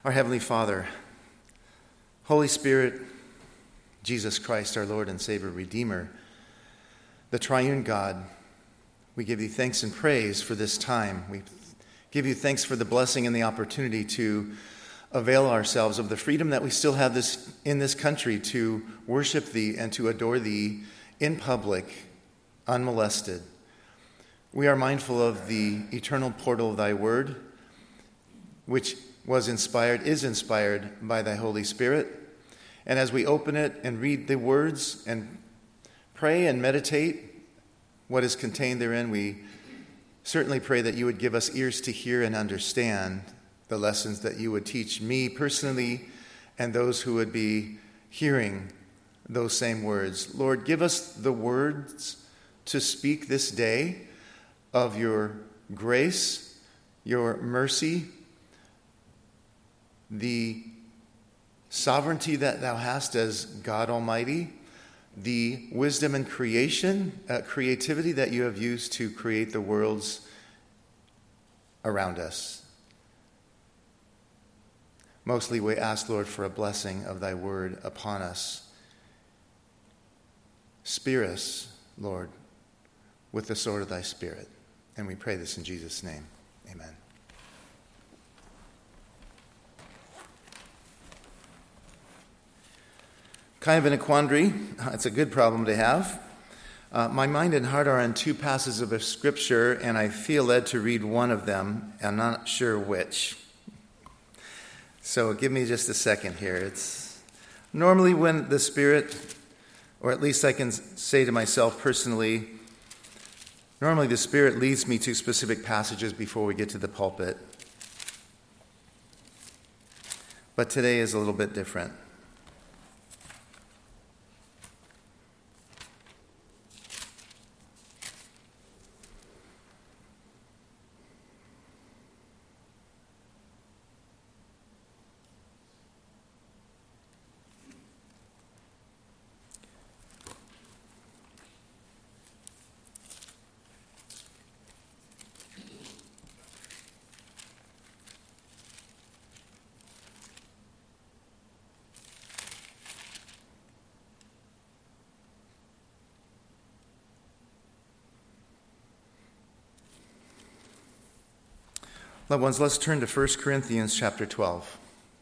Our Heavenly Father, Holy Spirit, Jesus Christ, our Lord and Savior, Redeemer, the triune God, we give you thanks and praise for this time. We give you thanks for the blessing and the opportunity to avail ourselves of the freedom that we still have in this country to worship thee and to adore thee in public, unmolested. We are mindful of the eternal portal of thy word, which is inspired by thy Holy Spirit. And as we open it and read the words and pray and meditate what is contained therein, we certainly pray that you would give us ears to hear and understand the lessons that you would teach me personally and those who would be hearing those same words. Lord, give us the words to speak this day of your grace, your mercy, the sovereignty that thou hast as God Almighty, the wisdom and creativity that you have used to create the worlds around us. Mostly we ask, Lord, for a blessing of thy word upon us. Spear us, Lord, with the sword of thy Spirit. And we pray this in Jesus' name. Amen. Kind of in a quandary. It's a good problem to have. My mind and heart are on two passages of Scripture, and I feel led to read one of them. I'm not sure which. So give me just a second here. It's normally when the Spirit, or at least I can say to myself personally, normally the Spirit leads me to specific passages before we get to the pulpit. But today is a little bit different. Loved ones, let's turn to 1 Corinthians chapter 12.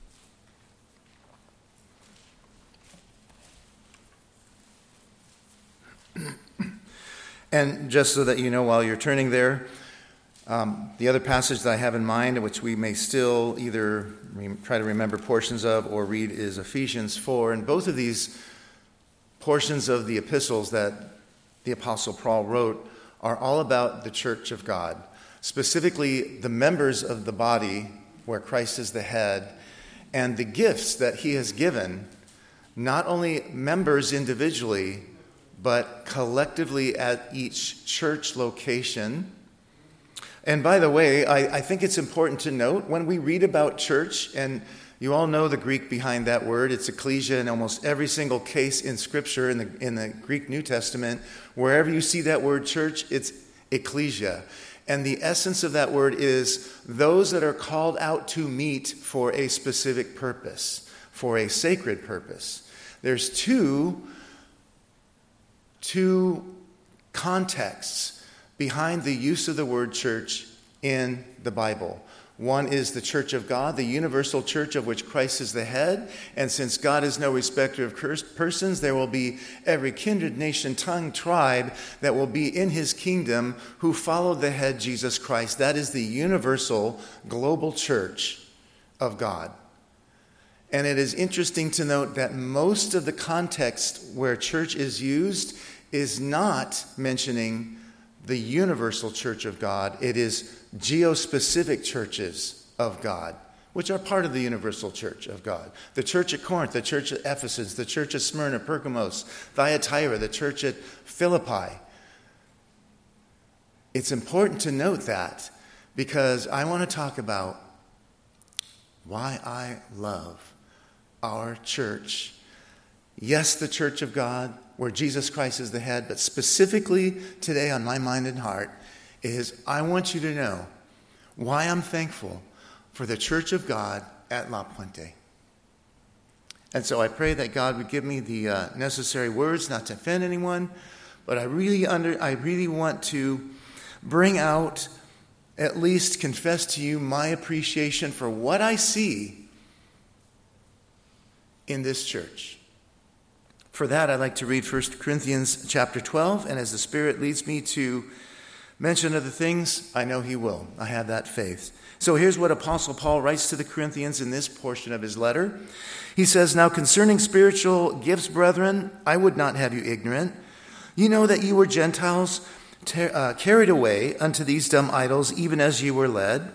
And just so that you know while you're turning there, the other passage that I have in mind, which we may still either try to remember portions of or read, is Ephesians 4. And both of these portions of the epistles that the Apostle Paul wrote are all about the church of God. Specifically, the members of the body where Christ is the head, and the gifts that he has given, not only members individually, but collectively at each church location. And by the way, I think it's important to note, when we read about church, and you all know the Greek behind that word, it's ecclesia in almost every single case in Scripture, in the Greek New Testament, wherever you see that word church, it's ecclesia. And the essence of that word is those that are called out to meet for a specific purpose, for a sacred purpose. There's two contexts behind the use of the word church in the Bible. One is the church of God, the universal church of which Christ is the head. And since God is no respecter of persons, there will be every kindred, nation, tongue, tribe that will be in his kingdom who followed the head, Jesus Christ. That is the universal global church of God. And it is interesting to note that most of the context where church is used is not mentioning the universal church of God. It is geospecific churches of God, which are part of the universal church of God. The church at Corinth, the church at Ephesus, the church at Smyrna, Pergamos, Thyatira, the church at Philippi. It's important to note that because I want to talk about why I love our church. Yes, the church of God, where Jesus Christ is the head, but specifically today on my mind and heart is I want you to know why I'm thankful for the church of God at La Puente. And so I pray that God would give me the necessary words not to offend anyone, but I really want to bring out, at least confess to you, my appreciation for what I see in this church. For that, I'd like to read 1 Corinthians chapter 12, and as the Spirit leads me to mention other things, I know he will. I have that faith. So here's what Apostle Paul writes to the Corinthians in this portion of his letter. He says, "Now concerning spiritual gifts, brethren, I would not have you ignorant. You know that you were Gentiles, carried away unto these dumb idols, even as you were led,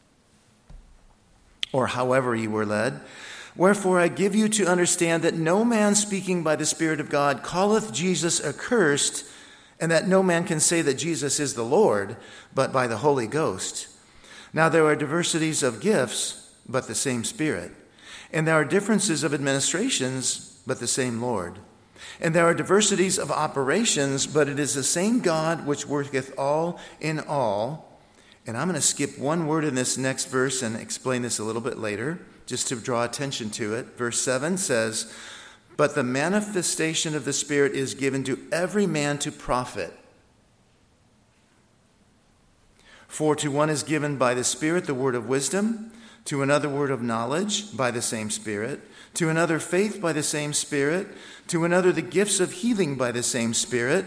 or however you were led. Wherefore I give you to understand that no man speaking by the Spirit of God calleth Jesus accursed, and that no man can say that Jesus is the Lord, but by the Holy Ghost. Now there are diversities of gifts, but the same Spirit. And there are differences of administrations, but the same Lord. And there are diversities of operations, but it is the same God which worketh all in all." And I'm going to skip one word in this next verse and explain this a little bit later, just to draw attention to it. Verse 7 says, "But the manifestation of the Spirit is given to every man to profit. For to one is given by the Spirit the word of wisdom, to another word of knowledge by the same Spirit, to another faith by the same Spirit, to another the gifts of healing by the same Spirit,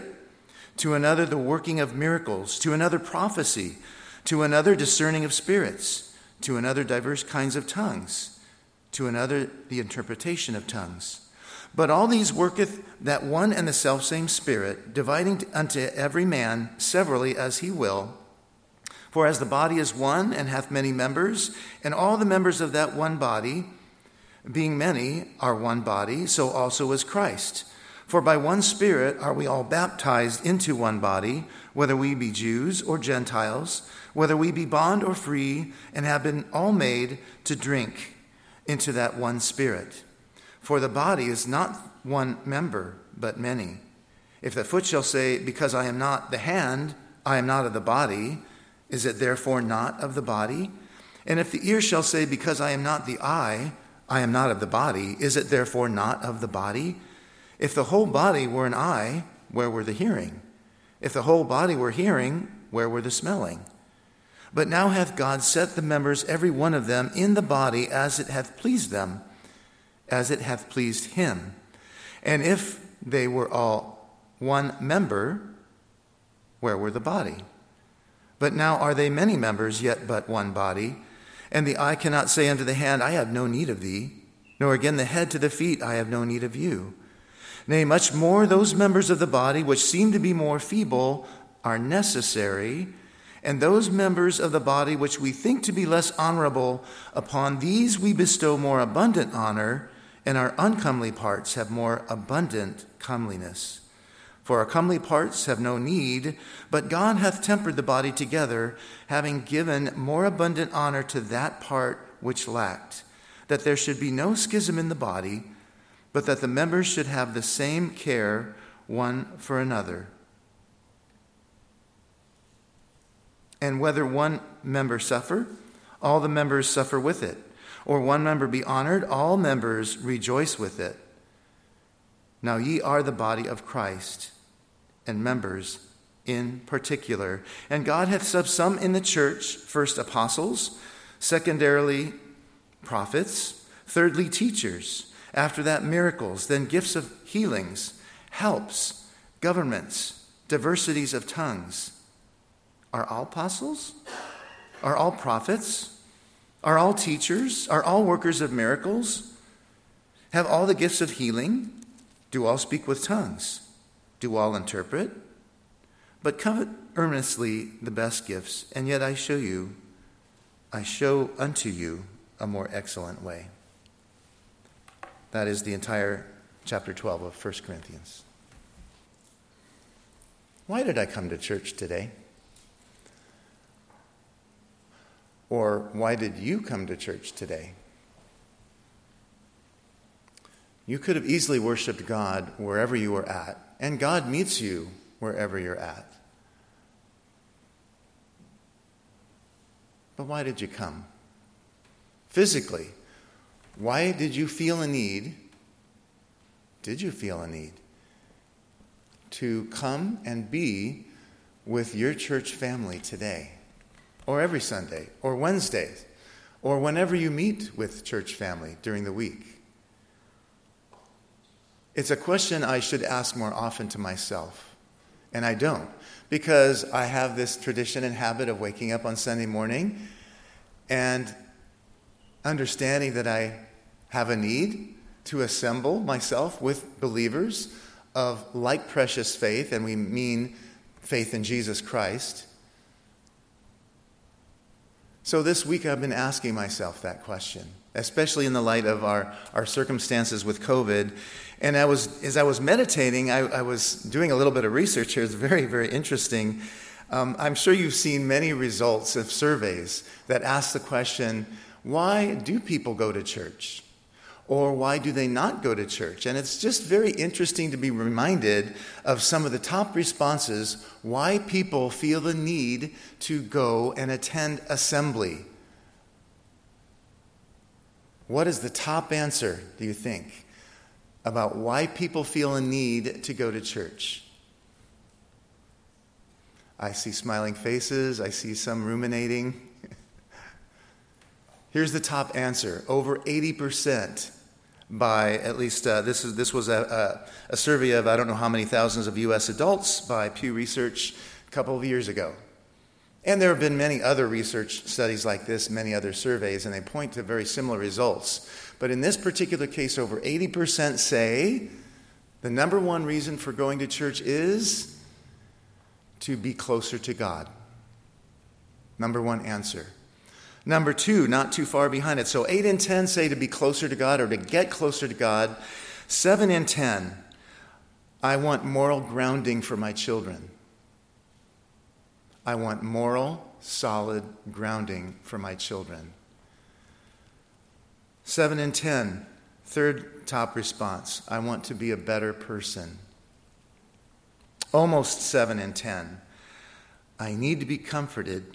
to another the working of miracles, to another prophecy, to another discerning of spirits, to another diverse kinds of tongues, to another the interpretation of tongues. But all these worketh that one and the selfsame Spirit, dividing unto every man severally as he will. For as the body is one and hath many members, and all the members of that one body, being many, are one body, so also is Christ. For by one Spirit are we all baptized into one body, whether we be Jews or Gentiles, whether we be bond or free, and have been all made to drink into that one Spirit. For the body is not one member, but many. If the foot shall say, because I am not the hand, I am not of the body, is it therefore not of the body? And if the ear shall say, because I am not the eye, I am not of the body, is it therefore not of the body? If the whole body were an eye, where were the hearing? If the whole body were hearing, where were the smelling? But now hath God set the members, every one of them, in the body as it hath pleased them, as it hath pleased him. And if they were all one member, where were the body? But now are they many members, yet but one body. And the eye cannot say unto the hand, I have no need of thee, nor again the head to the feet, I have no need of you. Nay, much more those members of the body which seem to be more feeble are necessary, and those members of the body which we think to be less honorable, upon these we bestow more abundant honor, and our uncomely parts have more abundant comeliness. For our comely parts have no need, but God hath tempered the body together, having given more abundant honor to that part which lacked, that there should be no schism in the body, but that the members should have the same care one for another. And whether one member suffer, all the members suffer with it, or one member be honored, all members rejoice with it. Now ye are the body of Christ, and members in particular. And God hath set some in the church, first apostles, secondarily prophets, thirdly teachers, after that miracles, then gifts of healings, helps, governments, diversities of tongues. Are all apostles? Are all prophets? Are all teachers? Are all workers of miracles? Have all the gifts of healing? Do all speak with tongues? Do all interpret? But covet earnestly the best gifts, and yet I show unto you a more excellent way. That is the entire chapter 12 of 1 Corinthians. Why did I come to church today? Or why did you come to church today? You could have easily worshiped God wherever you were at, and God meets you wherever you're at. But why did you come? Physically, Why did you feel a need? Did you feel a need to come and be with your church family today, or every Sunday, or Wednesdays, or whenever you meet with church family during the week? It's a question I should ask more often to myself, and I don't, because I have this tradition and habit of waking up on Sunday morning and understanding that I have a need to assemble myself with believers of like precious faith, and we mean faith in Jesus Christ. So this week I've been asking myself that question, especially in the light of our circumstances with COVID. And as I was meditating, I was doing a little bit of research here. It's very, very interesting. I'm sure you've seen many results of surveys that ask the question, why do people go to church? Or why do they not go to church? And it's just very interesting to be reminded of some of the top responses why people feel the need to go and attend assembly. What is the top answer, do you think, about why people feel a need to go to church? I see smiling faces. I see some ruminating. Here's the top answer. Over 80%. By at least, this was a survey of I don't know how many thousands of U.S. adults by Pew Research a couple of years ago. And there have been many other research studies like this, many other surveys, and they point to very similar results. But in this particular case, over 80% say the number one reason for going to church is to be closer to God. Number one answer. Number two, not too far behind it. So 8 in 10 say to be closer to God or to get closer to God. 7 in 10, I want moral grounding for my children. I want moral, solid grounding for my children. 7 in 10, third top response, I want to be a better person. Almost 7 in 10, I need to be comforted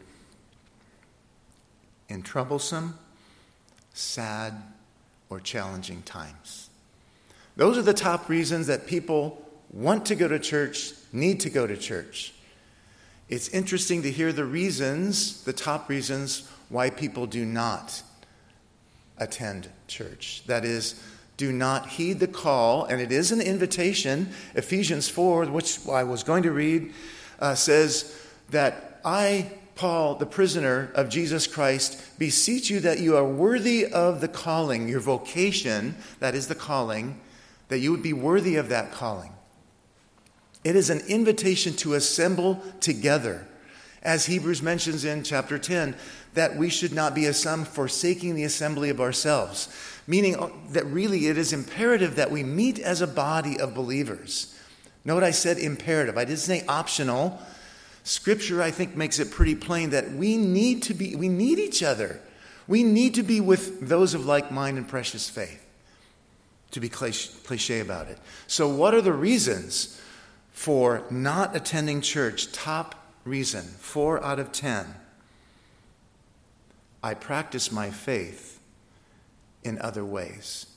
in troublesome, sad, or challenging times. Those are the top reasons that people want to go to church, need to go to church. It's interesting to hear the reasons, the top reasons, why people do not attend church. That is, do not heed the call, and it is an invitation. Ephesians 4, which I was going to read, says that I, Paul, the prisoner of Jesus Christ, beseech you that you are worthy of the calling, your vocation, that is the calling, that you would be worthy of that calling. It is an invitation to assemble together. As Hebrews mentions in chapter 10, that we should not be as some forsaking the assembly of ourselves, meaning that really it is imperative that we meet as a body of believers. Note I said imperative. I didn't say optional. Scripture, I think, makes it pretty plain that we need each other. We need to be with those of like mind and precious faith, to be cliche about it. So what are the reasons for not attending church? Top reason, 4 out of 10. I practice my faith in other ways.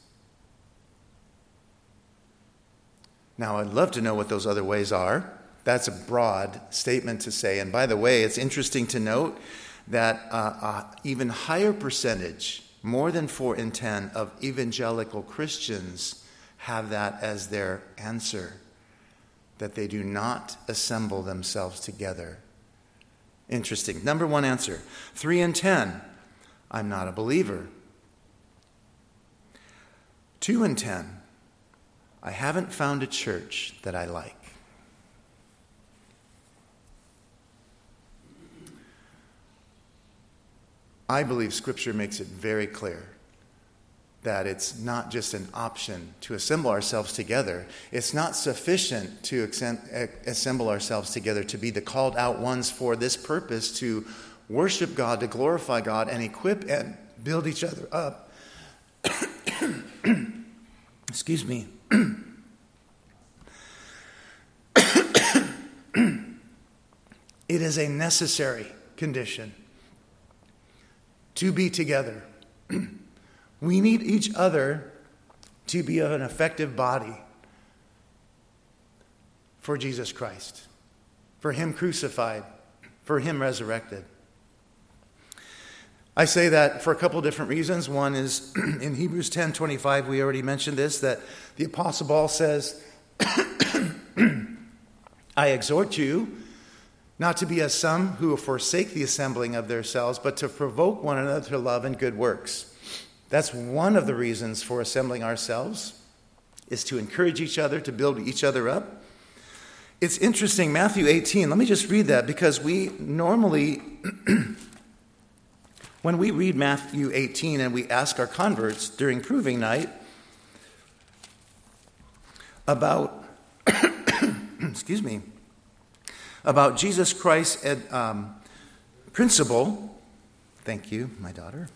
Now, I'd love to know what those other ways are. That's a broad statement to say. And by the way, it's interesting to note that even higher percentage, more than 4 in 10 of evangelical Christians have that as their answer, that they do not assemble themselves together. Interesting. Number one answer. 3 in 10, I'm not a believer. 2 in 10, I haven't found a church that I like. I believe Scripture makes it very clear that it's not just an option to assemble ourselves together. It's not sufficient to assemble ourselves together to be the called out ones for this purpose, to worship God, to glorify God, and equip and build each other up. Excuse me. It is a necessary condition to be together We need each other to be an effective body for Jesus Christ, for him crucified, for him resurrected. I say that for a couple different reasons. One is in Hebrews 10:25, we already mentioned this, that the Apostle Paul says, I exhort you not to be as some who forsake the assembling of themselves, but to provoke one another to love and good works. That's one of the reasons for assembling ourselves, is to encourage each other, to build each other up. It's interesting, Matthew 18, let me just read that, because we normally, when we read Matthew 18 and we ask our converts during proving night about, excuse me, about Jesus Christ's principle. Thank you, my daughter.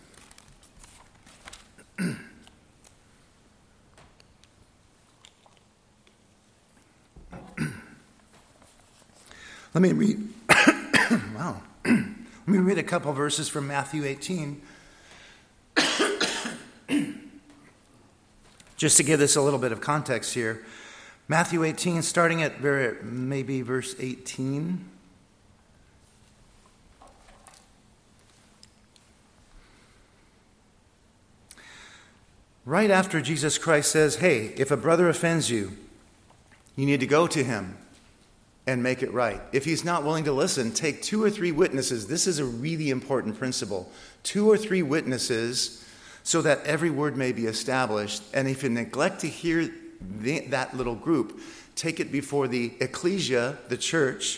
Let me read. Wow. Let me read a couple verses from Matthew 18. Just to give this a little bit of context here. Matthew 18, starting at maybe verse 18. Right after Jesus Christ says, hey, if a brother offends you, you need to go to him and make it right. If he's not willing to listen, take 2 or 3 witnesses. This is a really important principle. 2 or 3 witnesses so that every word may be established. And if you neglect to hear that little group, take it before the ecclesia, the church.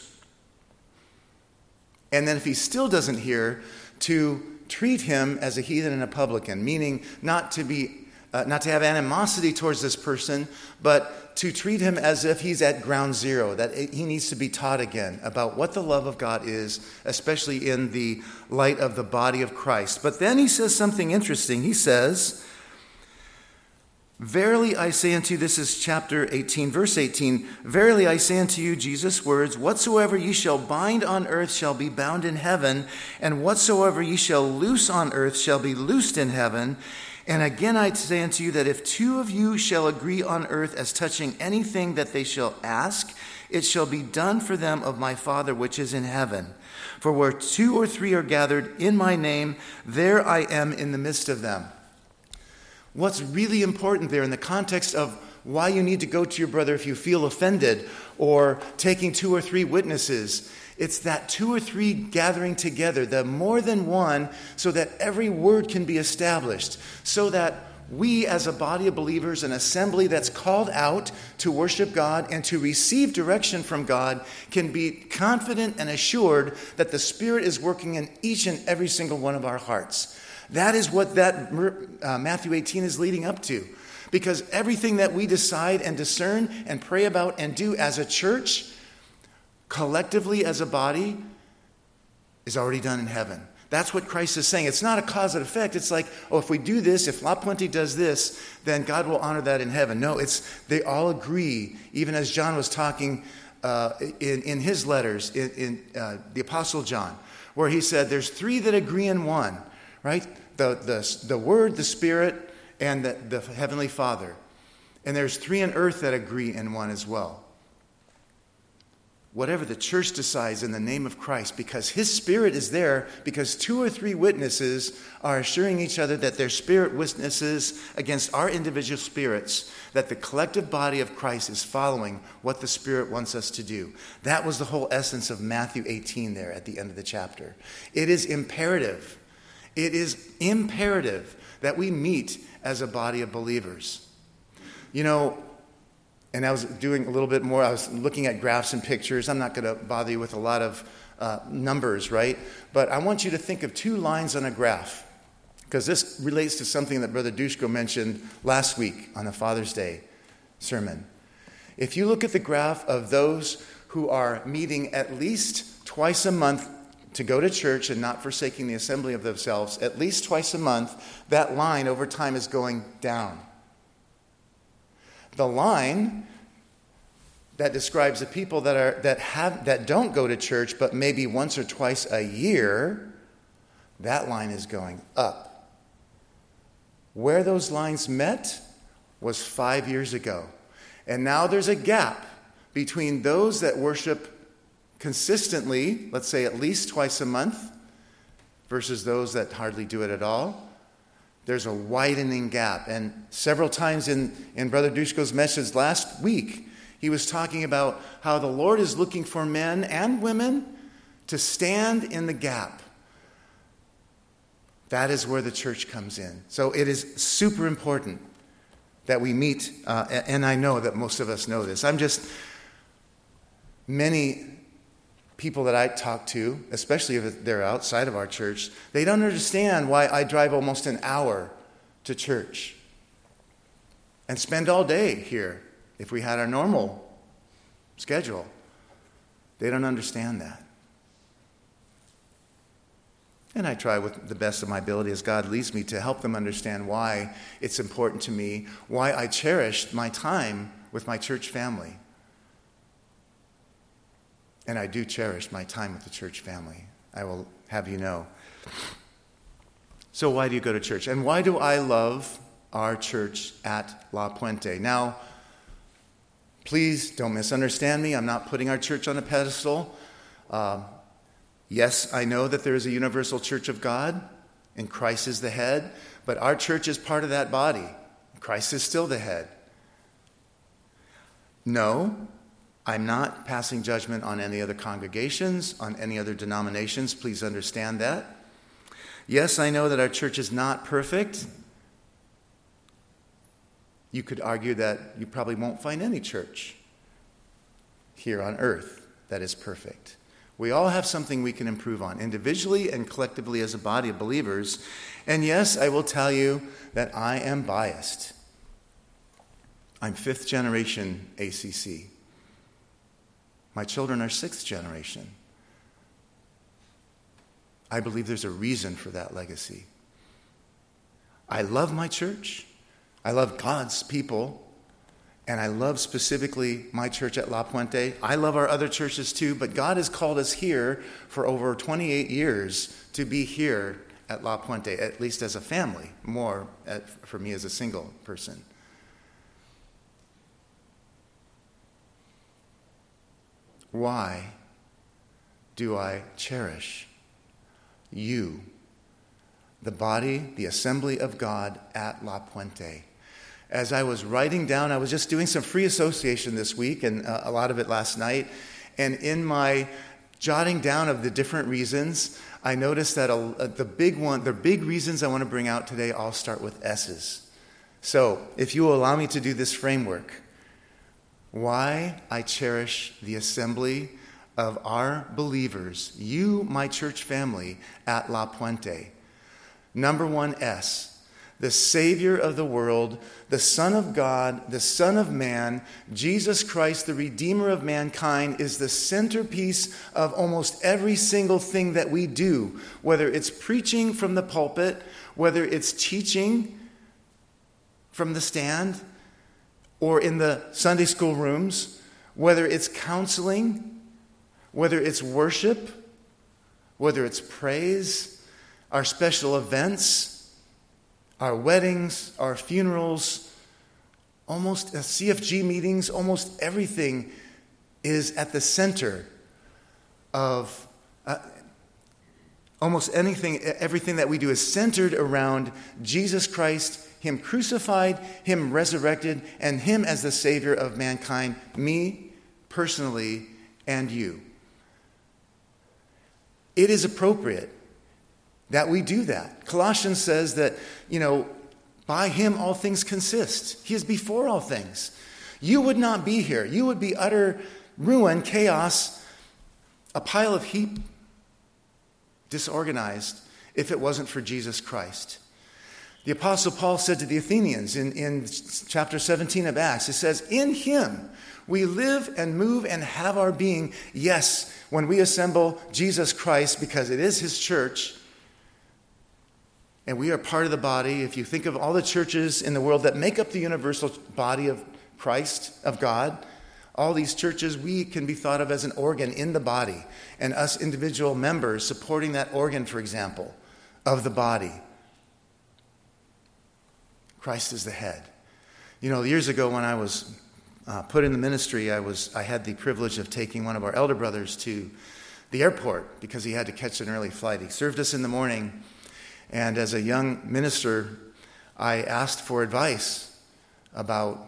And then if he still doesn't hear, to treat him as a heathen and a publican, meaning not to have animosity towards this person, but to treat him as if he's at ground zero, that he needs to be taught again about what the love of God is, especially in the light of the body of Christ. But then he says something interesting. He says, verily I say unto you, this is chapter 18, verse 18, verily I say unto you, Jesus' words, whatsoever ye shall bind on earth shall be bound in heaven, and whatsoever ye shall loose on earth shall be loosed in heaven. And again I say unto you that if 2 of you shall agree on earth as touching anything that they shall ask, it shall be done for them of my Father which is in heaven. For where 2 or 3 are gathered in my name, there I am in the midst of them. What's really important there in the context of why you need to go to your brother if you feel offended, or taking 2 or 3 witnesses, it's that 2 or 3 gathering together, the more than one, so that every word can be established, so that we as a body of believers, an assembly that's called out to worship God and to receive direction from God, can be confident and assured that the Spirit is working in each and every single one of our hearts. That is what that Matthew 18 is leading up to. Because everything that we decide and discern and pray about and do as a church, collectively as a body, is already done in heaven. That's what Christ is saying. It's not a cause and effect. It's like, oh, if we do this, if La Puente does this, then God will honor that in heaven. No, they all agree, even as John was talking in his letters, in the Apostle John, where he said there's 3 that agree in one, right? The Word, the Spirit, and the Heavenly Father. And there's 3 on earth that agree in one as well. Whatever the church decides in the name of Christ, because his Spirit is there, because 2 or 3 witnesses are assuring each other that their spirit witnesses against our individual spirits, that the collective body of Christ is following what the Spirit wants us to do. That was the whole essence of Matthew 18 there at the end of the chapter. It is imperative. It is imperative that we meet as a body of believers. You know, and I was doing a little bit more. I was looking at graphs and pictures. I'm not going to bother you with a lot of numbers, right? But I want you to think of 2 lines on a graph, because this relates to something that Brother Dushko mentioned last week on the Father's Day sermon. If you look at the graph of those who are meeting at least twice a month to go to church and not forsaking the assembly of themselves, at least twice a month, that line over time is going down. The line that describes the people that don't go to church, but maybe once or twice a year, that line is going up. Where those lines met was 5 years ago. And now there's a gap between those that worship consistently, let's say at least twice a month, versus those that hardly do it at all. There's a widening gap. And several times in Brother Dushko's message last week, he was talking about how the Lord is looking for men and women to stand in the gap. That is where the church comes in. So it is super important that we meet, and I know that most of us know this. Many people that I talk to, especially if they're outside of our church, they don't understand why I drive almost an hour to church and spend all day here if we had our normal schedule. They don't understand that. And I try with the best of my ability as God leads me to help them understand why it's important to me, why I cherish my time with my church family. And I do cherish my time with the church family. I will have you know. So why do you go to church? And why do I love our church at La Puente? Now, please don't misunderstand me. I'm not putting our church on a pedestal. Yes, I know that there is a universal church of God, and Christ is the head, but our church is part of that body. Christ is still the head. No, I'm not passing judgment on any other congregations, on any other denominations. Please understand that. Yes, I know that our church is not perfect. You could argue that you probably won't find any church here on earth that is perfect. We all have something we can improve on, individually and collectively as a body of believers. And yes, I will tell you that I am biased. I'm 5th generation ACC. My children are 6th generation. I believe there's a reason for that legacy. I love my church. I love God's people. And I love specifically my church at La Puente. I love our other churches too, but God has called us here for over 28 years to be here at La Puente, at least as a family, more for me as a single person. Why do I cherish you, the body, the assembly of God at La Puente? As I was writing down, I was just doing some free association this week and a lot of it last night. And in my jotting down of the different reasons, I noticed that the big reasons I want to bring out today all start with S's. So if you will allow me to do this framework, why I cherish the assembly of our believers, you, my church family, at La Puente. Number 1, S, the Savior of the world, the Son of God, the Son of Man, Jesus Christ, the Redeemer of mankind, is the centerpiece of almost every single thing that we do, whether it's preaching from the pulpit, whether it's teaching from the stand, or in the Sunday school rooms, whether it's counseling, whether it's worship, whether it's praise, our special events, our weddings, our funerals, almost CFG meetings, almost everything is at the center of almost anything, everything that we do is centered around Jesus Christ, Him crucified, Him resurrected, and Him as the Savior of mankind, me personally and you. It is appropriate that we do that. Colossians says that, by Him all things consist. He is before all things. You would not be here. You would be utter ruin, chaos, a pile of heap, disorganized, if it wasn't for Jesus Christ. The Apostle Paul said to the Athenians in chapter 17 of Acts, it says, in Him we live and move and have our being. Yes, when we assemble Jesus Christ, because it is His church, and we are part of the body. If you think of all the churches in the world that make up the universal body of Christ, of God, all these churches, we can be thought of as an organ in the body, and us individual members supporting that organ, for example, of the body. Christ is the head. You know, years ago when I was put in the ministry, I had the privilege of taking one of our elder brothers to the airport because he had to catch an early flight. He served us in the morning, and as a young minister, I asked for advice about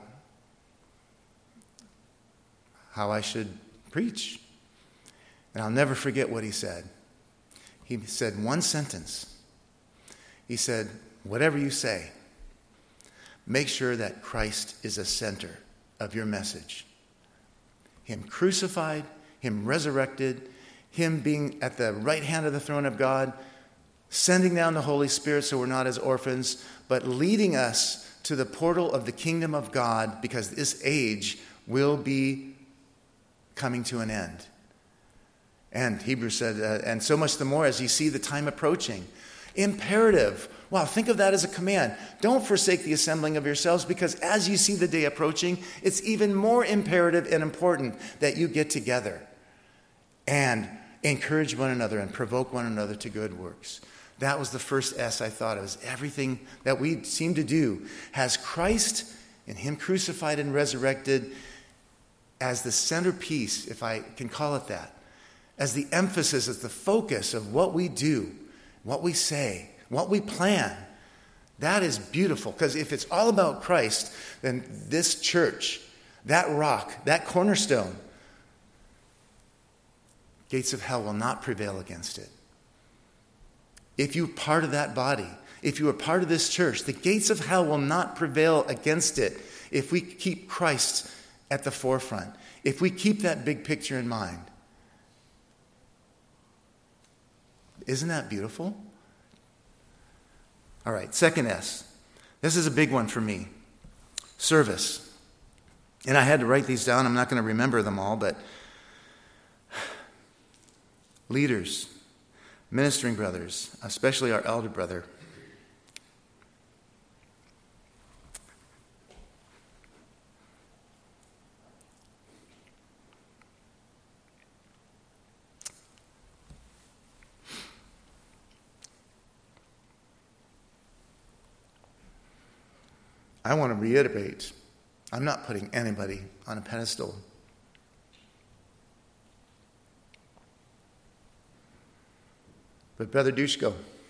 how I should preach. And I'll never forget what he said. He said one sentence. He said, whatever you say, make sure that Christ is the center of your message. Him crucified, him resurrected, him being at the right hand of the throne of God, sending down the Holy Spirit so we're not as orphans, but leading us to the portal of the kingdom of God, because this age will be coming to an end. And Hebrews said, and so much the more as you see the time approaching. Imperative. Wow, think of that as a command. Don't forsake the assembling of yourselves, because as you see the day approaching, it's even more imperative and important that you get together and encourage one another and provoke one another to good works. That was the first S I thought of. Is everything that we seem to do has Christ and him crucified and resurrected as the centerpiece, if I can call it that, as the emphasis, as the focus of what we do, what we say, what we plan. That is beautiful, because if it's all about Christ, then this church, that rock, that cornerstone, gates of hell will not prevail against it. If you're part of that body, if you are part of this church, the gates of hell will not prevail against it if we keep Christ at the forefront, if we keep that big picture in mind. Isn't that beautiful? All right, second S. This is a big one for me. Service. And I had to write these down. I'm not going to remember them all, but leaders, ministering brothers, especially our elder brother, I want to reiterate, I'm not putting anybody on a pedestal. But Brother Dushko,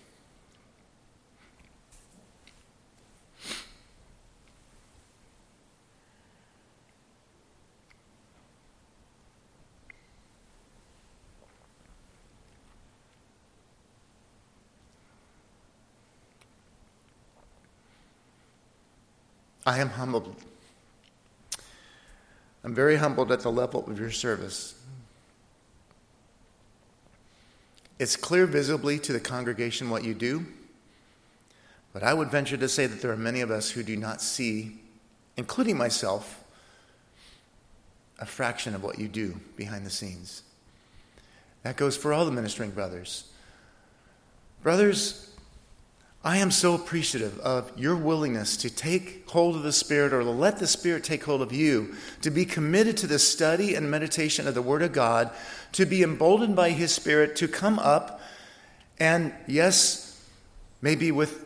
I am humbled. I'm very humbled at the level of your service. It's clear visibly to the congregation what you do, but I would venture to say that there are many of us who do not see, including myself, a fraction of what you do behind the scenes. That goes for all the ministering brothers. Brothers, I am so appreciative of your willingness to take hold of the Spirit, or to let the Spirit take hold of you, to be committed to the study and meditation of the Word of God, to be emboldened by His Spirit, to come up, and yes, maybe with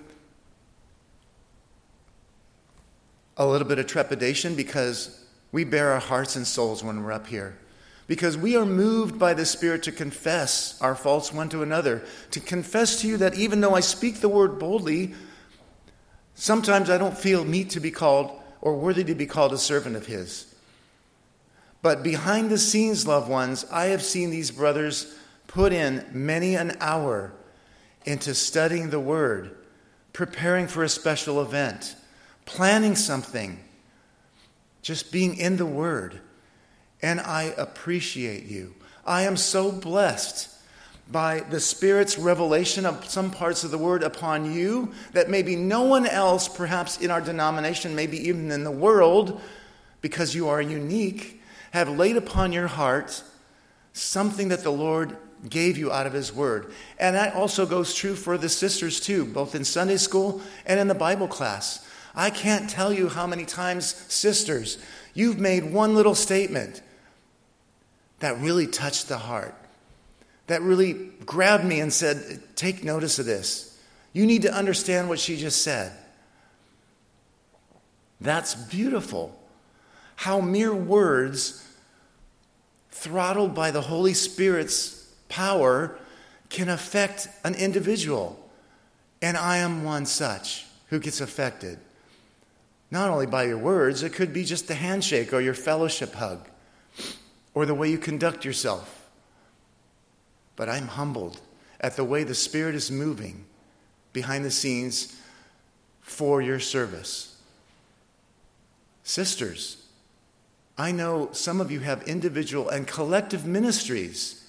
a little bit of trepidation, because we bare our hearts and souls when we're up here. Because we are moved by the Spirit to confess our faults one to another, to confess to you that even though I speak the word boldly, sometimes I don't feel meet to be called or worthy to be called a servant of His. But behind the scenes, loved ones, I have seen these brothers put in many an hour into studying the word, preparing for a special event, planning something, just being in the word. And I appreciate you. I am so blessed by the Spirit's revelation of some parts of the Word upon you that maybe no one else, perhaps in our denomination, maybe even in the world, because you are unique, have laid upon your heart something that the Lord gave you out of His Word. And that also goes true for the sisters too, both in Sunday school and in the Bible class. I can't tell you how many times, sisters, you've made one little statement that really touched the heart, that really grabbed me and said, take notice of this. You need to understand what she just said. That's beautiful. How mere words, throttled by the Holy Spirit's power, can affect an individual. And I am one such who gets affected. Not only by your words, it could be just the handshake or your fellowship hug or the way you conduct yourself. But I'm humbled at the way the Spirit is moving behind the scenes for your service. Sisters, I know some of you have individual and collective ministries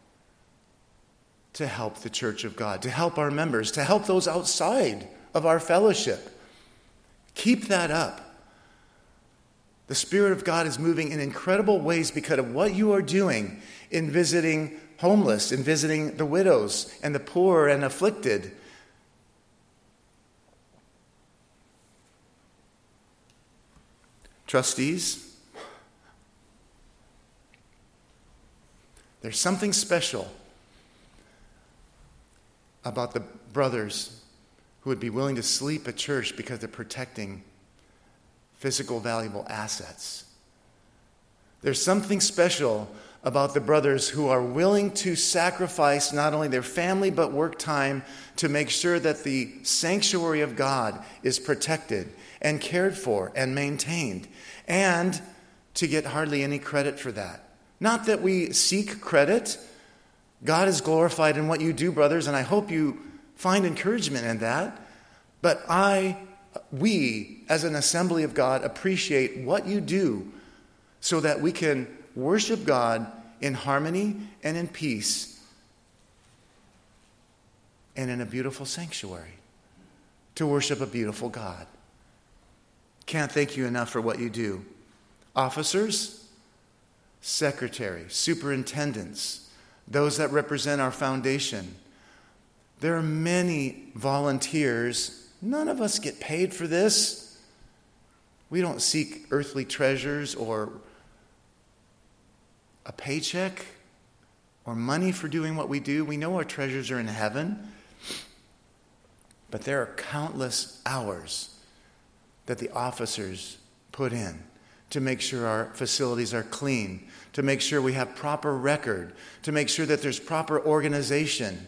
to help the church of God, to help our members, to help those outside of our fellowship. Keep that up. The Spirit of God is moving in incredible ways because of what you are doing in visiting homeless, in visiting the widows and the poor and afflicted. Trustees, there's something special about the brothers who would be willing to sleep at church because they're protecting physical valuable assets. There's something special about the brothers who are willing to sacrifice not only their family but work time to make sure that the sanctuary of God is protected and cared for and maintained, and to get hardly any credit for that. Not that we seek credit. God is glorified in what you do, brothers, and I hope you find encouragement in that. But we, as an assembly of God, appreciate what you do so that we can worship God in harmony and in peace and in a beautiful sanctuary to worship a beautiful God. Can't thank you enough for what you do. Officers, secretaries, superintendents, those that represent our foundation. There are many volunteers. None of us get paid for this. We don't seek earthly treasures or a paycheck or money for doing what we do. We know our treasures are in heaven. But there are countless hours that the officers put in to make sure our facilities are clean, to make sure we have proper record, to make sure that there's proper organization.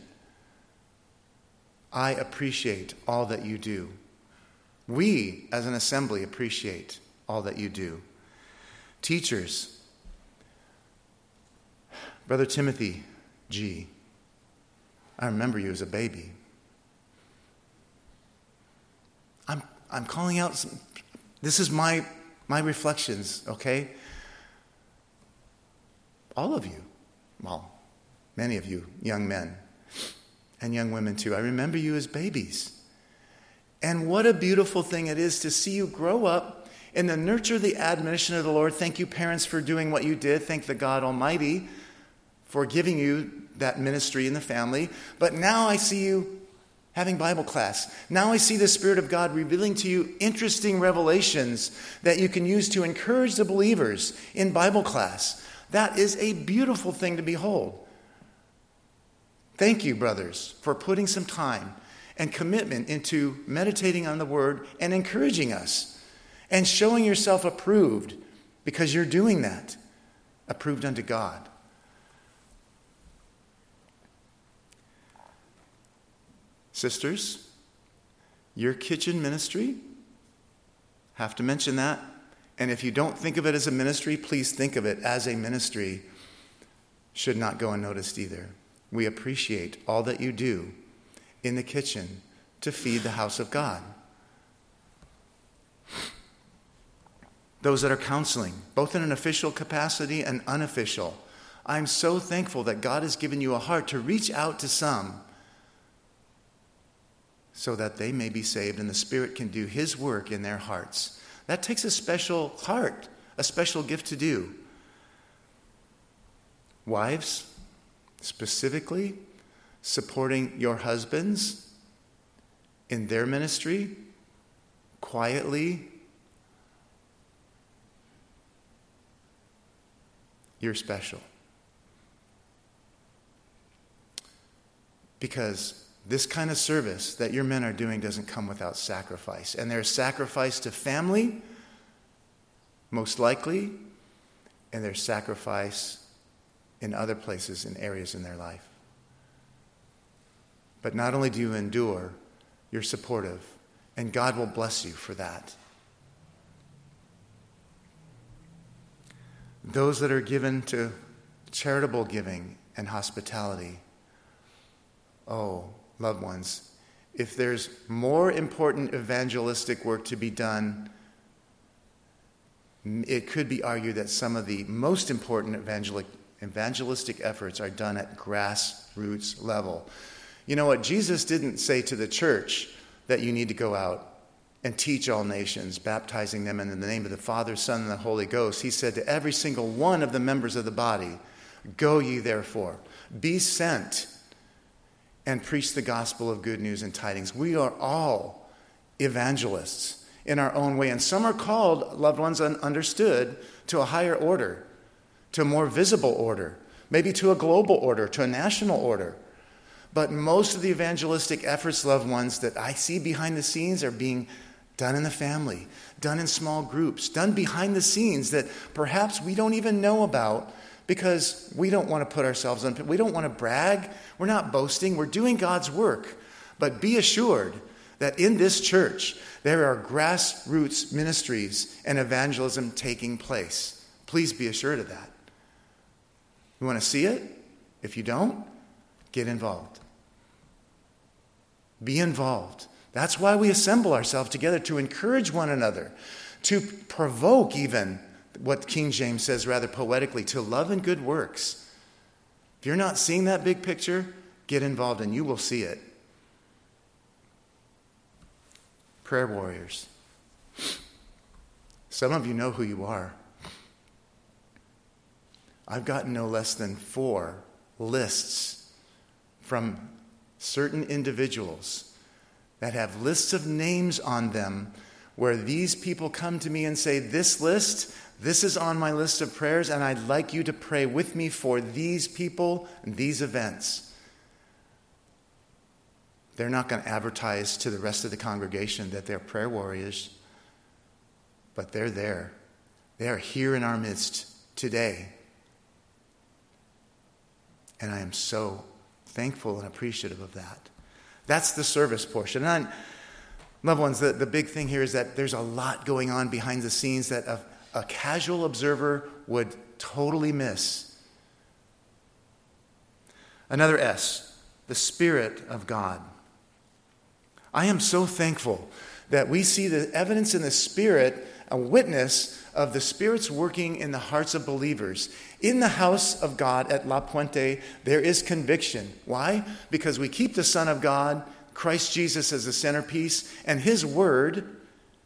I appreciate all that you do. We, as an assembly, appreciate all that you do. Teachers, Brother Timothy G., I remember you as a baby. I'm calling out, this is my reflections, okay? All of you, well, many of you young men and young women too, I remember you as babies. And what a beautiful thing it is to see you grow up in the nurture, the admonition of the Lord. Thank you, parents, for doing what you did. Thank the God Almighty for giving you that ministry in the family. But now I see you having Bible class. Now I see the Spirit of God revealing to you interesting revelations that you can use to encourage the believers in Bible class. That is a beautiful thing to behold. Thank you, brothers, for putting some time and commitment into meditating on the Word and encouraging us and showing yourself approved, because you're doing that, approved unto God. Sisters, your kitchen ministry, have to mention that. And if you don't think of it as a ministry, please think of it as a ministry. Should not go unnoticed either. We appreciate all that you do in the kitchen to feed the house of God. Those that are counseling, both in an official capacity and unofficial, I'm so thankful that God has given you a heart to reach out to some so that they may be saved and the Spirit can do His work in their hearts. That takes a special heart, a special gift to do. Wives, specifically, supporting your husbands in their ministry, quietly. You're special. Because this kind of service that your men are doing doesn't come without sacrifice. And there's sacrifice to family, most likely, and their sacrifice in other places and areas in their life. But not only do you endure, you're supportive, and God will bless you for that. Those that are given to charitable giving and hospitality, oh, loved ones, if there's more important evangelistic work to be done, it could be argued that some of the most important evangelistic efforts are done at grassroots level. You know what? Jesus didn't say to the church that you need to go out and teach all nations, baptizing them in the name of the Father, Son, and the Holy Ghost. He said to every single one of the members of the body, go ye therefore, be sent, and preach the gospel of good news and tidings. We are all evangelists in our own way. And some are called, loved ones, understood, to a higher order, to a more visible order, maybe to a global order, to a national order. But most of the evangelistic efforts, loved ones, that I see behind the scenes are being done in the family, done in small groups, done behind the scenes that perhaps we don't even know about because we don't want to put ourselves on, we don't want to brag. We're not boasting. We're doing God's work. But be assured that in this church, there are grassroots ministries and evangelism taking place. Please be assured of that. You want to see it? If you don't, get involved. Be involved. That's why we assemble ourselves together, to encourage one another, to provoke even what King James says rather poetically, to love and good works. If you're not seeing that big picture, get involved and you will see it. Prayer warriors. Some of you know who you are. I've gotten no less than 4 lists from certain individuals that have lists of names on them where these people come to me and say, this is on my list of prayers, and I'd like you to pray with me for these people and these events. They're not going to advertise to the rest of the congregation that they're prayer warriors, but they're there. They are here in our midst today. And I am so thankful and appreciative of that. That's the service portion. And loved ones, the big thing here is that there's a lot going on behind the scenes that a casual observer would totally miss. Another S, the Spirit of God. I am so thankful that we see the evidence in the Spirit, a witness of the Spirit's working in the hearts of believers. In the house of God at La Puente, there is conviction. Why? Because we keep the Son of God, Christ Jesus, as the centerpiece, and His Word,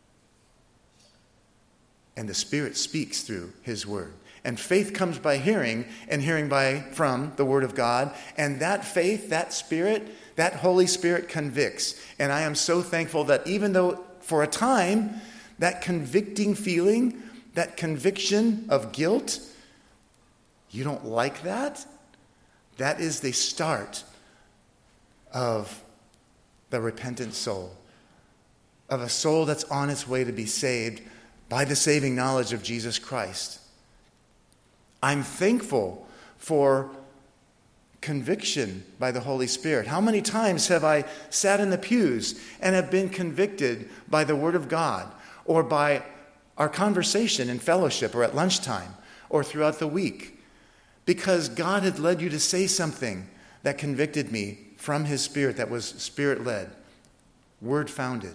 and the Spirit speaks through His Word. And faith comes by hearing, and hearing from the Word of God. And that faith, that Spirit, that Holy Spirit convicts. And I am so thankful that even though for a time, that convicting feeling, that conviction of guilt, you don't like that? That is the start of the repentant soul, of a soul that's on its way to be saved by the saving knowledge of Jesus Christ. I'm thankful for conviction by the Holy Spirit. How many times have I sat in the pews and have been convicted by the Word of God, or by our conversation in fellowship, or at lunchtime, or throughout the week, because God had led you to say something that convicted me from His Spirit, that was Spirit-led, Word-founded.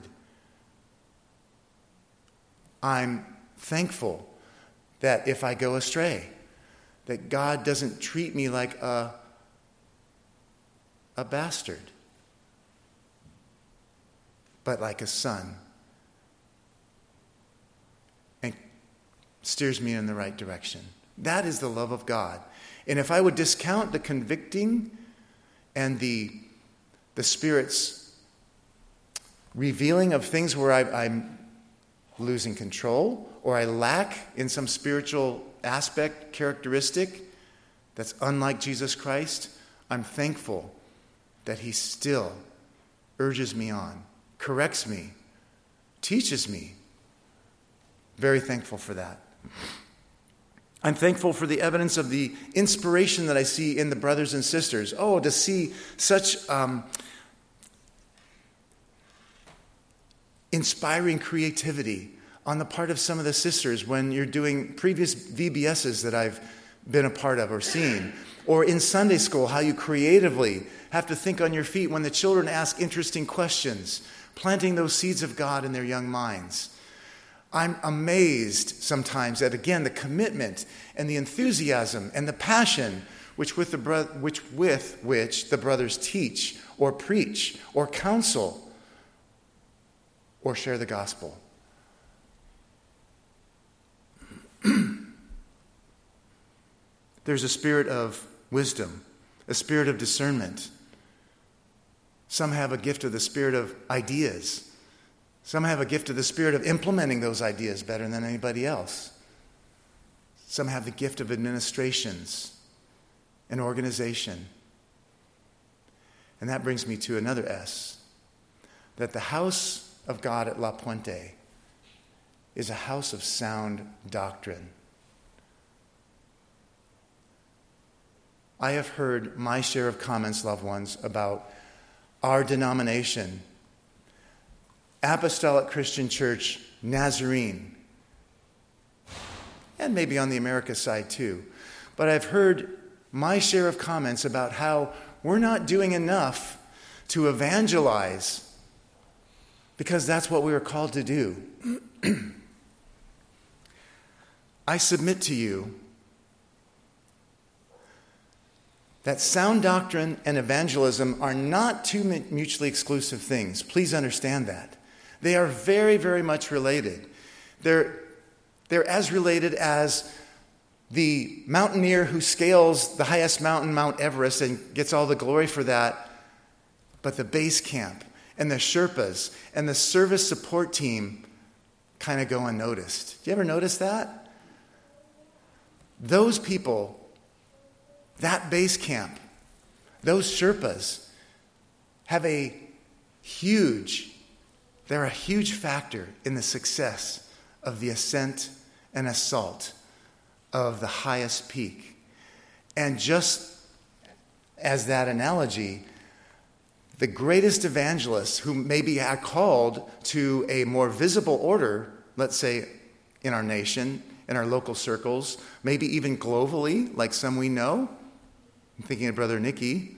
I'm thankful that if I go astray, that God doesn't treat me like a bastard, but like a son, and steers me in the right direction. That is the love of God. And if I would discount the convicting and the Spirit's revealing of things where I'm losing control, or I lack in some spiritual aspect, characteristic that's unlike Jesus Christ, I'm thankful that He still urges me on, corrects me, teaches me. Very thankful for that. I'm thankful for the evidence of the inspiration that I see in the brothers and sisters. Oh, to see such inspiring creativity on the part of some of the sisters when you're doing previous VBSs that I've been a part of or seen. Or in Sunday school, how you creatively have to think on your feet when the children ask interesting questions, planting those seeds of God in their young minds. I'm amazed sometimes at, again, the commitment and the enthusiasm and the passion with which the brothers teach or preach or counsel or share the gospel. There's a spirit of wisdom, a spirit of discernment. Some have a gift of the spirit of ideas. Some have a gift of the spirit of implementing those ideas better than anybody else. Some have the gift of administrations and organization. And that brings me to another S, that the house of God at La Puente is a house of sound doctrine. I have heard my share of comments, loved ones, about our denomination, Apostolic Christian Church, Nazarene, and maybe on the America side too. But I've heard my share of comments about how we're not doing enough to evangelize because that's what we were called to do. I submit to you that sound doctrine and evangelism are not two mutually exclusive things. Please understand that. They are very, very much related. They're as related as the mountaineer who scales the highest mountain, Mount Everest, and gets all the glory for that, but the base camp and the Sherpas and the service support team kind of go unnoticed. Do you ever notice that? Those people, that base camp, those Sherpas they're a huge factor in the success of the ascent and assault of the highest peak. And just as that analogy, the greatest evangelists who maybe are called to a more visible order, let's say in our nation, in our local circles, maybe even globally, like some we know. I'm thinking of Brother Nicky.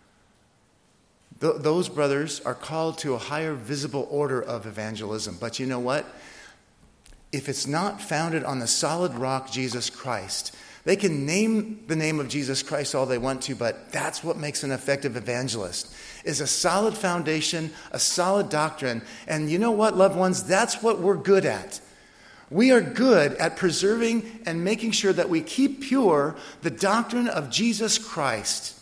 Those brothers are called to a higher visible order of evangelism. But you know what? If it's not founded on the solid rock, Jesus Christ, they can name the name of Jesus Christ all they want to, but that's what makes an effective evangelist, is a solid foundation, a solid doctrine. And you know what, loved ones? That's what we're good at. We are good at preserving and making sure that we keep pure the doctrine of Jesus Christ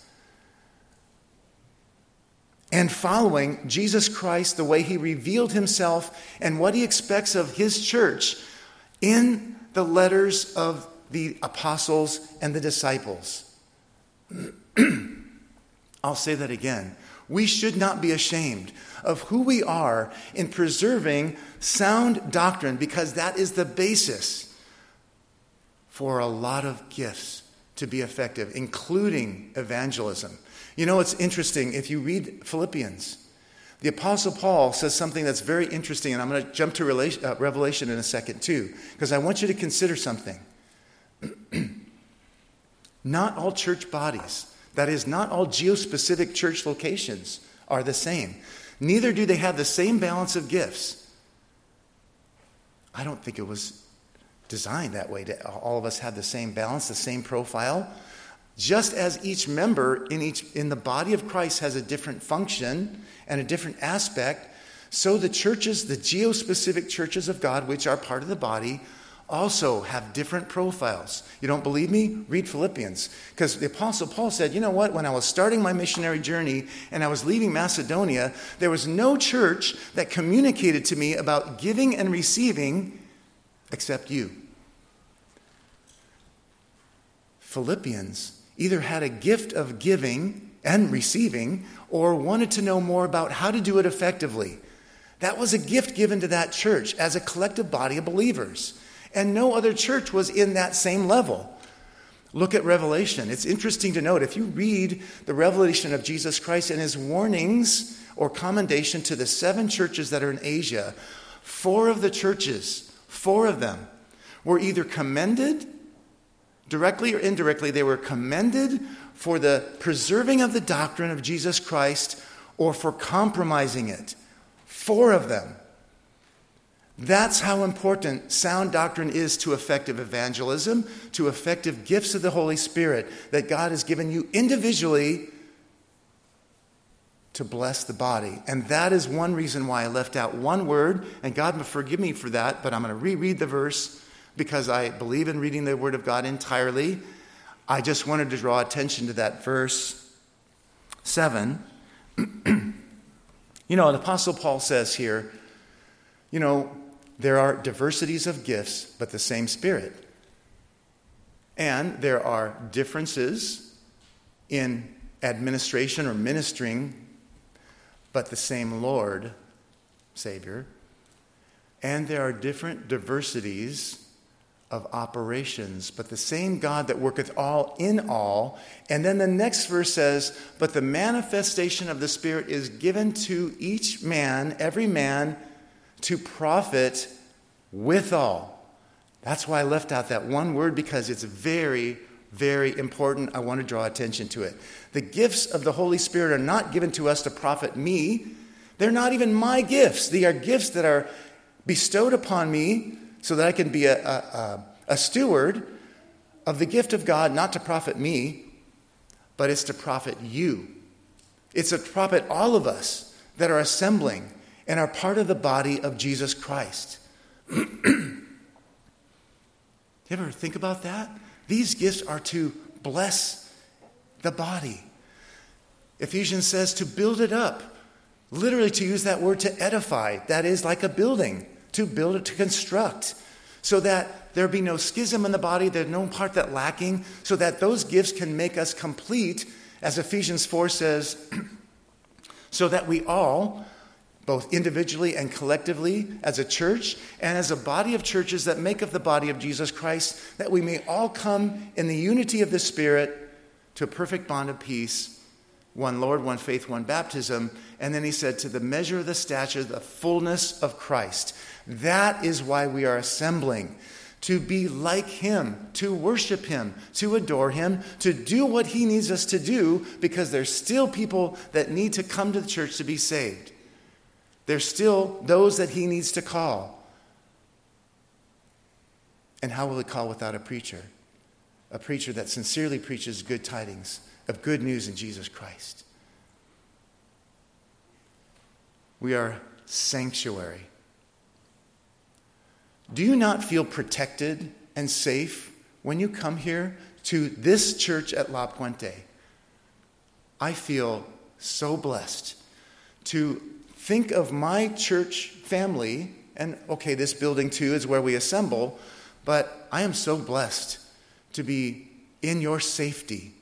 and following Jesus Christ the way he revealed himself and what he expects of his church in the letters of the apostles and the disciples. I'll say that again. We should not be ashamed of who we are in preserving sound doctrine, because that is the basis for a lot of gifts to be effective, including evangelism. You know, it's interesting. If you read Philippians, the Apostle Paul says something that's very interesting, and I'm going to jump to Revelation in a second too, because I want you to consider something. Not all church bodies, that is, not all geospecific church locations are the same. Neither do they have the same balance of gifts. I don't think it was designed that way, to all of us have the same balance, the same profile. Just as each member in the body of Christ has a different function and a different aspect, so the churches, the geospecific churches of God, which are part of the body, also have different profiles. You don't believe me? Read Philippians. Because the Apostle Paul said, you know what? When I was starting my missionary journey and I was leaving Macedonia, there was no church that communicated to me about giving and receiving except you. Philippians either had a gift of giving and receiving or wanted to know more about how to do it effectively. That was a gift given to that church as a collective body of believers. And no other church was in that same level. Look at Revelation. It's interesting to note, if you read the revelation of Jesus Christ and his warnings or commendation to the 7 churches that are in Asia, 4 of the churches, 4 of them, were either commended, directly or indirectly, they were commended for the preserving of the doctrine of Jesus Christ or for compromising it. 4 of them. That's how important sound doctrine is to effective evangelism, to effective gifts of the Holy Spirit that God has given you individually to bless the body. And that is one reason why I left out one word, and God will forgive me for that, but I'm going to reread the verse because I believe in reading the Word of God entirely. I just wanted to draw attention to that verse 7. The Apostle Paul says here, there are diversities of gifts, but the same Spirit. And there are differences in administration or ministering, but the same Lord, Savior. And there are different diversities of operations, but the same God that worketh all in all. And then the next verse says, but the manifestation of the Spirit is given to each man, every man, to profit withal. That's why I left out that one word, because it's very, very important. I want to draw attention to it. The gifts of the Holy Spirit are not given to us to profit me. They're not even my gifts. They are gifts that are bestowed upon me so that I can be a steward of the gift of God, not to profit me, but it's to profit you. It's to profit all of us that are assembling and are part of the body of Jesus Christ. You ever think about that? These gifts are to bless the body. Ephesians says to build it up. Literally, to use that word, to edify. That is like a building. To build it, to construct. So that there be no schism in the body, there's no part that lacking, so that those gifts can make us complete, as Ephesians 4 says, so that we all, both individually and collectively, as a church, and as a body of churches that make up the body of Jesus Christ, that we may all come in the unity of the Spirit to a perfect bond of peace, one Lord, one faith, one baptism. And then he said, to the measure of the stature, the fullness of Christ. That is why we are assembling, to be like him, to worship him, to adore him, to do what he needs us to do, because there's still people that need to come to the church to be saved. There's still those that he needs to call. And how will he call without a preacher? A preacher that sincerely preaches good tidings of good news in Jesus Christ. We are sanctuary. Do you not feel protected and safe when you come here to this church at La Puente? I feel so blessed to think of my church family, and okay, this building too is where we assemble, but I am so blessed to be in your safety.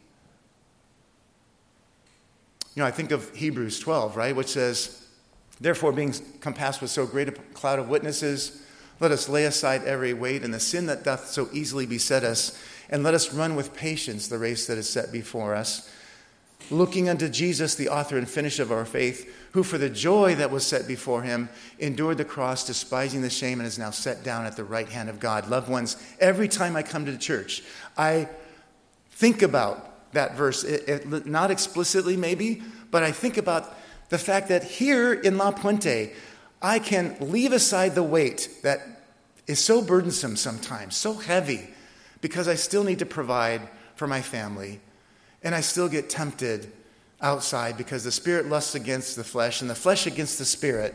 I think of Hebrews 12, right, which says, therefore, being compassed with so great a cloud of witnesses, let us lay aside every weight and the sin that doth so easily beset us, and let us run with patience the race that is set before us, looking unto Jesus, the author and finisher of our faith, who for the joy that was set before him endured the cross, despising the shame, and is now set down at the right hand of God. Loved ones, every time I come to the church, I think about that verse, not explicitly maybe, but I think about the fact that here in La Puente, I can leave aside the weight that is so burdensome sometimes, so heavy, because I still need to provide for my family, and I still get tempted outside because the spirit lusts against the flesh and the flesh against the spirit.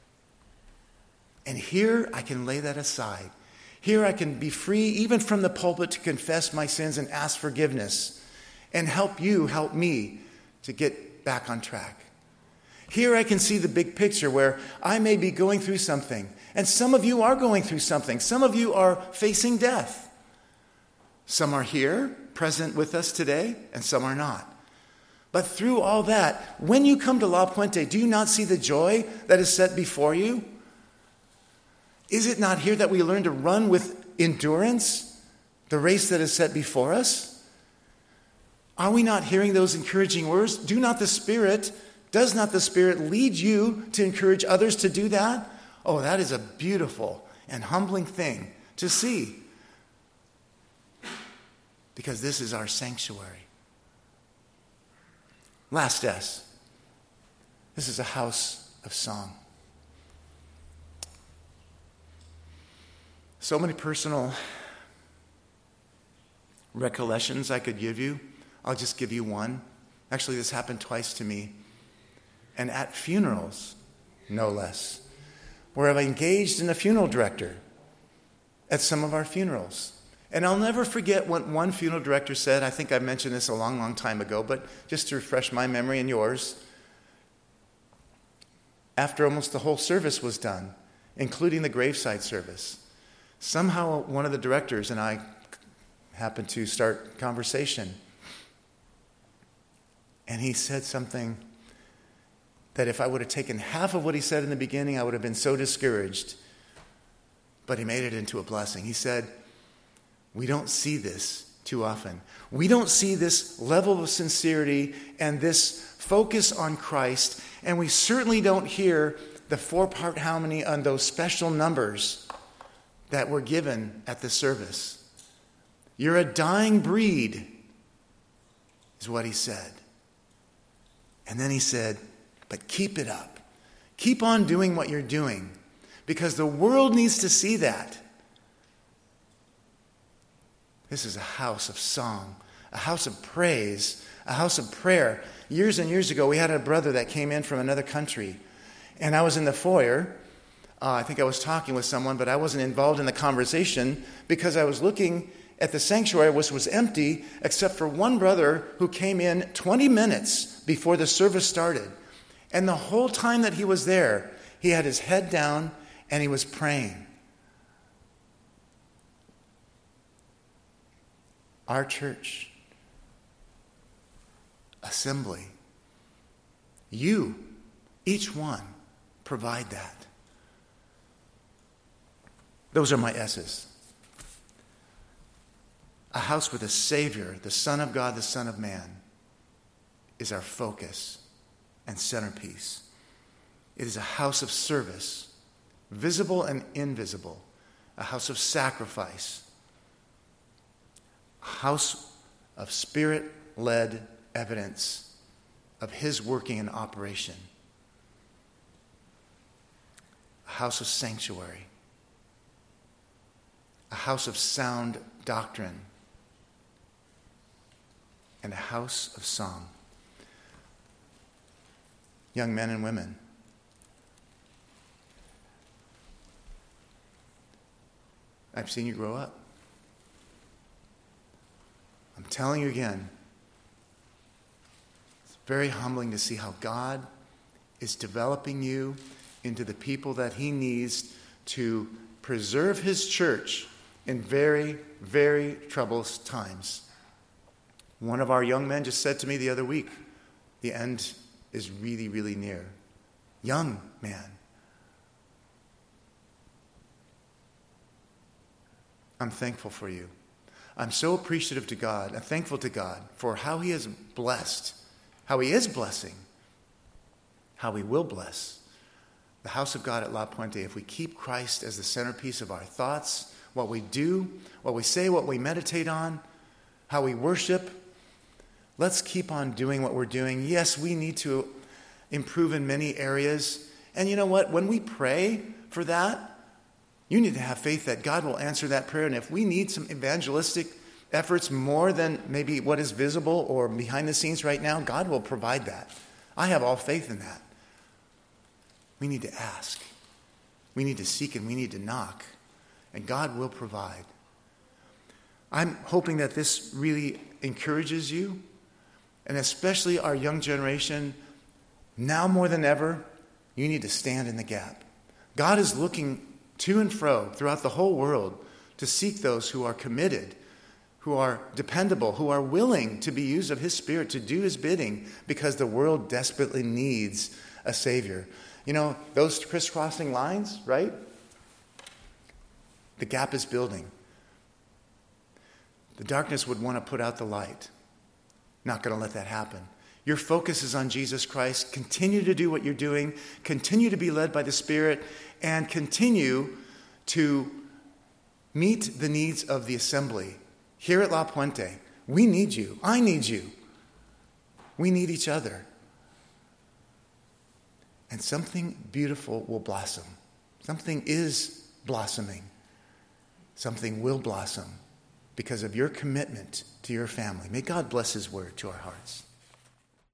And here I can lay that aside. Here I can be free even from the pulpit to confess my sins and ask forgiveness and help me to get back on track. Here I can see the big picture where I may be going through something, and some of you are going through something. Some of you are facing death. Some are here, present with us today, and some are not. But through all that, when you come to La Puente, do you not see the joy that is set before you? Is it not here that we learn to run with endurance, the race that is set before us? Are we not hearing those encouraging words? Does not the Spirit lead you to encourage others to do that? Oh, that is a beautiful and humbling thing to see. Because this is our sanctuary. Last S. This is a house of song. So many personal recollections I could give you. I'll just give you one. Actually, this happened twice to me. And at funerals, no less, where I've engaged in a funeral director at some of our funerals. And I'll never forget what one funeral director said. I think I mentioned this a long, long time ago, but just to refresh my memory and yours. After almost the whole service was done, including the graveside service, somehow one of the directors and I happened to start conversation. And he said something that if I would have taken half of what he said in the beginning, I would have been so discouraged. But he made it into a blessing. He said, we don't see this too often. We don't see this level of sincerity and this focus on Christ, and we certainly don't hear the 4-part harmony on those special numbers that were given at the service. You're a dying breed, is what he said. And then he said, but keep it up. Keep on doing what you're doing, because the world needs to see that. This is a house of song, a house of praise, a house of prayer. Years and years ago, we had a brother that came in from another country, and I was in the foyer. I think I was talking with someone, but I wasn't involved in the conversation because I was looking at the sanctuary, which was empty, except for one brother who came in 20 minutes before the service started. And the whole time that he was there, he had his head down and he was praying. Our church, assembly, you, each one, provide that. Those are my S's. A house with a Savior, the Son of God, the Son of Man, is our focus and centerpiece. It is a house of service, visible and invisible, a house of sacrifice, a house of Spirit-led evidence of His working and operation, a house of sanctuary, a house of sound doctrine, and a house of song. Young men and women, I've seen you grow up. I'm telling you again, it's very humbling to see how God is developing you into the people that He needs to preserve His church in very, very troublous times. One of our young men just said to me the other week, the end is really, really near. Young man. I'm thankful for you. I'm so appreciative to God and thankful to God for how He has blessed, how He is blessing, how He will bless the house of God at La Puente if we keep Christ as the centerpiece of our thoughts, what we do, what we say, what we meditate on, how we worship. Let's keep on doing what we're doing. Yes, we need to improve in many areas. And you know what? When we pray for that, you need to have faith that God will answer that prayer. And if we need some evangelistic efforts more than maybe what is visible or behind the scenes right now, God will provide that. I have all faith in that. We need to ask. We need to seek and we need to knock. And God will provide. I'm hoping that this really encourages you, and especially our young generation. Now more than ever, you need to stand in the gap. God is looking to and fro throughout the whole world to seek those who are committed, who are dependable, who are willing to be used of His Spirit to do His bidding, because the world desperately needs a Savior. You know, those crisscrossing lines, right? The gap is building. The darkness would want to put out the light. Not going to let that happen. Your focus is on Jesus Christ. Continue to do what you're doing. Continue to be led by the Spirit. And continue to meet the needs of the assembly. Here at La Puente, we need you. I need you. We need each other. And something beautiful will blossom. Something is blossoming. Something will blossom because of your commitment to your family. May God bless his word to our hearts.